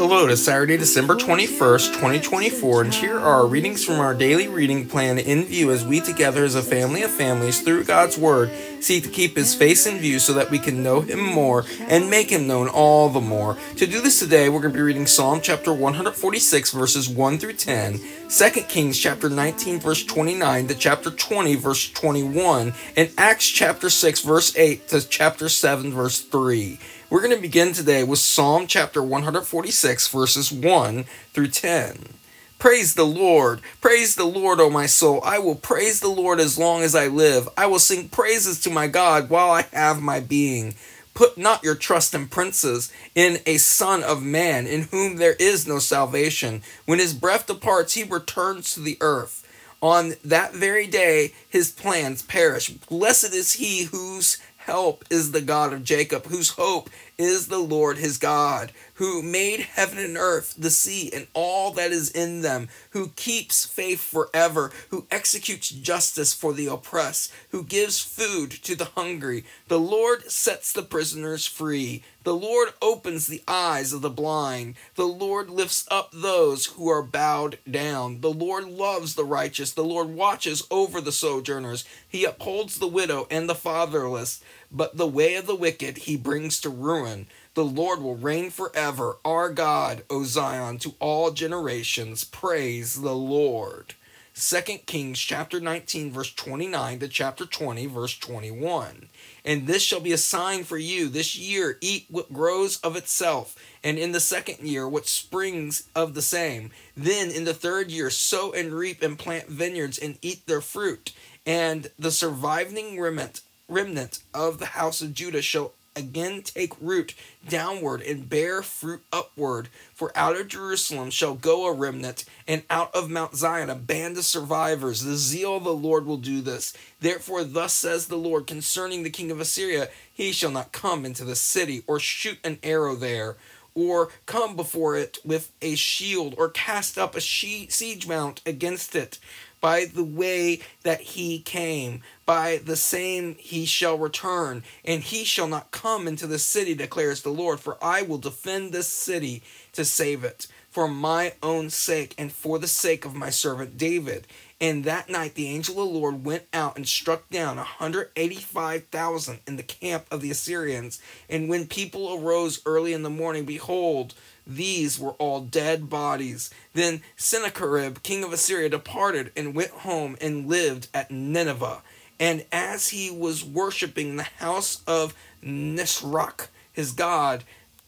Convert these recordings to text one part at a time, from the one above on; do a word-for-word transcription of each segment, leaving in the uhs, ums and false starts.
Hello, it is Saturday, December twenty-first, twenty twenty-four, and here are our readings from our daily reading plan in view as we together as a family of families through God's Word seek to keep His face in view so that we can know Him more and make Him known all the more. To do this today, we're going to be reading Psalm chapter one forty-six, verses one through ten, Second Kings chapter nineteen, verse twenty-nine to chapter twenty, verse twenty-one, and Acts chapter six, verse eight to chapter seven, verse three. We're going to begin today with Psalm chapter one forty-six, verses one through ten. Praise the Lord. Praise the Lord, O my soul. I will praise the Lord as long as I live. I will sing praises to my God while I have my being. Put not your trust in princes, in a son of man, in whom there is no salvation. When his breath departs, he returns to the earth. On that very day, his plans perish. Blessed is he whose help is the God of Jacob, whose hope is the Lord his God, who made heaven and earth, the sea, and all that is in them, who keeps faith forever, who executes justice for the oppressed, who gives food to the hungry. The Lord sets the prisoners free. The Lord opens the eyes of the blind. The Lord lifts up those who are bowed down. The Lord loves the righteous. The Lord watches over the sojourners. He upholds the widow and the fatherless, but the way of the wicked he brings to ruin. The Lord will reign forever. Our God, O Zion, to all generations. Praise the Lord. Second Kings chapter nineteen, verse twenty-nine to chapter twenty, verse twenty-one. And this shall be a sign for you. This year eat what grows of itself, and in the second year what springs of the same. Then in the third year sow and reap and plant vineyards and eat their fruit. And the surviving remnant, remnant of the house of Judah shall again take root downward and bear fruit upward. For out of Jerusalem shall go a remnant, and out of Mount Zion a band of survivors. The zeal of the Lord will do this. Therefore thus says the Lord concerning the king of Assyria, he shall not come into the city, or shoot an arrow there, or come before it with a shield, or cast up a siege mount against it. By the way that he came, by the same he shall return, and he shall not come into the city, declares the Lord. For I will defend this city to save it, for my own sake and for the sake of my servant David. And that night the angel of the Lord went out and struck down one hundred eighty-five thousand in the camp of the Assyrians. And when people arose early in the morning, behold, these were all dead bodies. Then Sennacherib, king of Assyria, departed and went home and lived at Nineveh. And as he was worshipping the house of Nisroch, his god,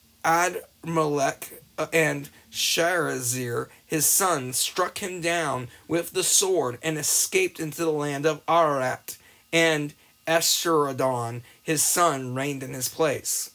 Admelech and Sharezer, his son, struck him down with the sword and escaped into the land of Ararat. And Esarhaddon, his son, reigned in his place.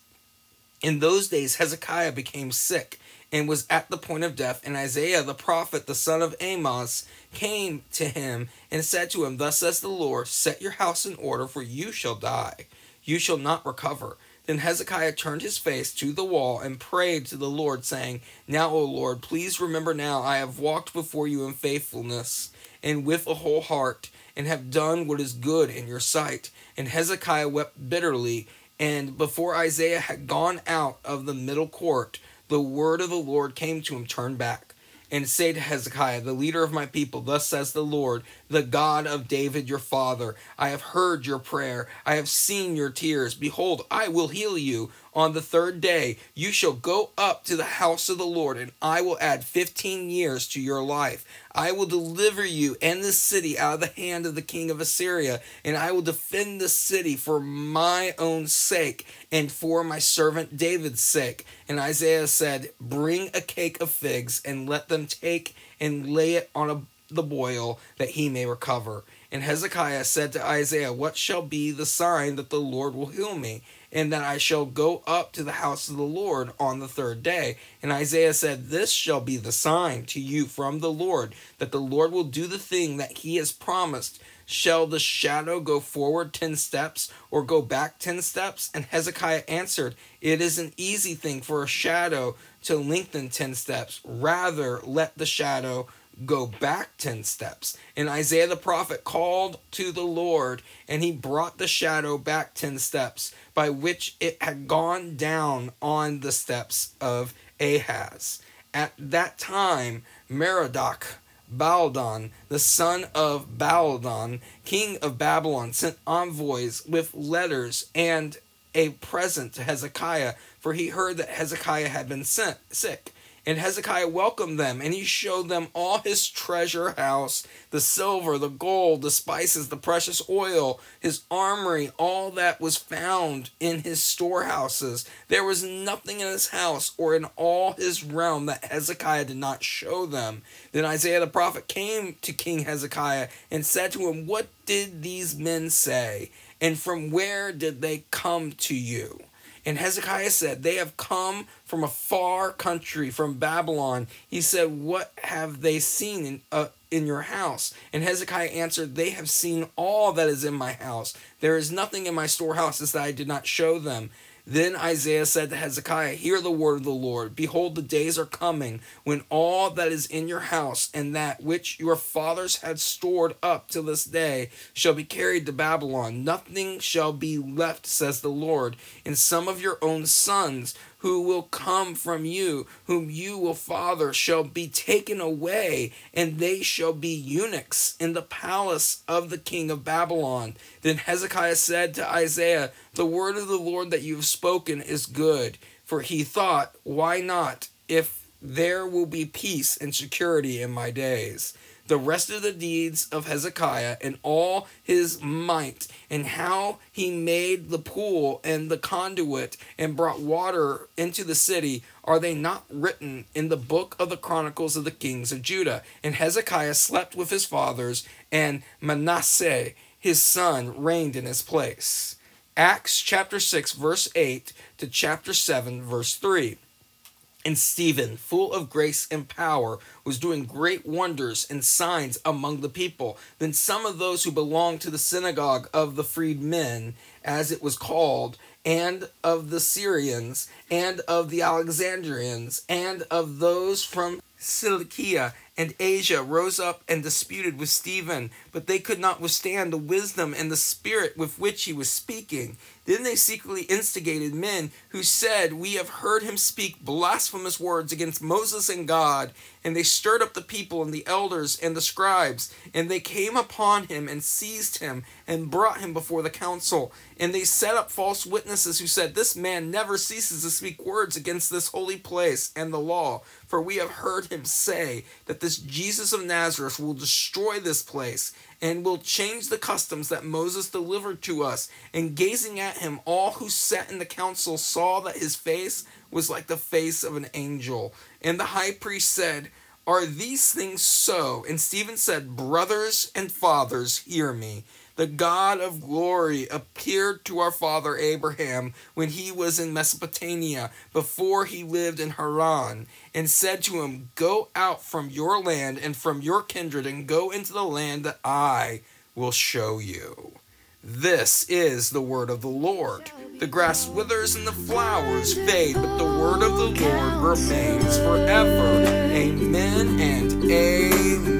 In those days Hezekiah became sick and was at the point of death, and Isaiah the prophet, the son of Amoz, came to him and said to him, Thus says the Lord, set your house in order, for you shall die. You shall not recover. Then Hezekiah turned his face to the wall and prayed to the Lord, saying, Now, O Lord, please remember now I have walked before you in faithfulness and with a whole heart, and have done what is good in your sight. And Hezekiah wept bitterly. And before Isaiah had gone out of the middle court, the word of the Lord came to him, Turn back, and say to Hezekiah, the leader of my people, Thus says the Lord, the God of David your father, I have heard your prayer, I have seen your tears. Behold, I will heal you. On the third day you shall go up to the house of the Lord, and I will add fifteen years to your life. I will deliver you and this city out of the hand of the king of Assyria, and I will defend the city for my own sake and for my servant David's sake. And Isaiah said, Bring a cake of figs, and let them take and lay it on a, the boil, that he may recover. And Hezekiah said to Isaiah, What shall be the sign that the Lord will heal me, and that I shall go up to the house of the Lord on the third day? And Isaiah said, This shall be the sign to you from the Lord, that the Lord will do the thing that he has promised. Shall the shadow go forward ten steps, or go back ten steps? And Hezekiah answered, It is an easy thing for a shadow to lengthen ten steps. Rather, let the shadow go back ten steps. And Isaiah the prophet called to the Lord, and he brought the shadow back ten steps, by which it had gone down on the steps of Ahaz. At that time, Merodach Baladan, the son of Baladan, king of Babylon, sent envoys with letters and a present to Hezekiah, for he heard that Hezekiah had been sent, sick. And Hezekiah welcomed them, and he showed them all his treasure house, the silver, the gold, the spices, the precious oil, his armory, all that was found in his storehouses. There was nothing in his house or in all his realm that Hezekiah did not show them. Then Isaiah the prophet came to King Hezekiah and said to him, "What did these men say? And from where did they come to you?" And Hezekiah said, "They have come from a far country, from Babylon." He said, "What have they seen in, uh, in your house?" And Hezekiah answered, "They have seen all that is in my house. There is nothing in my storehouses that I did not show them." Then Isaiah said to Hezekiah, "Hear the word of the Lord. Behold, the days are coming when all that is in your house and that which your fathers had stored up till this day shall be carried to Babylon. Nothing shall be left, says the Lord. And some of your own sons who will come from you, whom you will father, shall be taken away, and they shall be eunuchs in the palace of the king of Babylon." Then Hezekiah said to Isaiah, "The word of the Lord that you have spoken is good." For he thought, "Why not, if there will be peace and security in my days?" The rest of the deeds of Hezekiah and all his might, and how he made the pool and the conduit and brought water into the city, are they not written in the book of the Chronicles of the kings of Judah? And Hezekiah slept with his fathers, and Manasseh his son reigned in his place. Acts chapter six verse eight to chapter seven verse three. And Stephen, full of grace and power, was doing great wonders and signs among the people. Then some of those who belonged to the synagogue of the freedmen, as it was called, and of the Syrians, and of the Alexandrians, and of those from Cilicia and Asia rose up and disputed with Stephen, but they could not withstand the wisdom and the spirit with which he was speaking. Then they secretly instigated men who said, "We have heard him speak blasphemous words against Moses and God." And they stirred up the people and the elders and the scribes, and they came upon him and seized him and brought him before the council. And they set up false witnesses who said, "This man never ceases to speak words against this holy place and the law. For we have heard him say that this Jesus of Nazareth will destroy this place and will change the customs that Moses delivered to us." And gazing at him, all who sat in the council saw that his face was like the face of an angel. And the high priest said, "Are these things so?" And Stephen said, "Brothers and fathers, hear me. The God of glory appeared to our father Abraham when he was in Mesopotamia, before he lived in Haran, and said to him, 'Go out from your land and from your kindred and go into the land that I will show you.'" This is the word of the Lord. The grass withers and the flowers fade, but the word of the Lord remains forever. Amen and amen.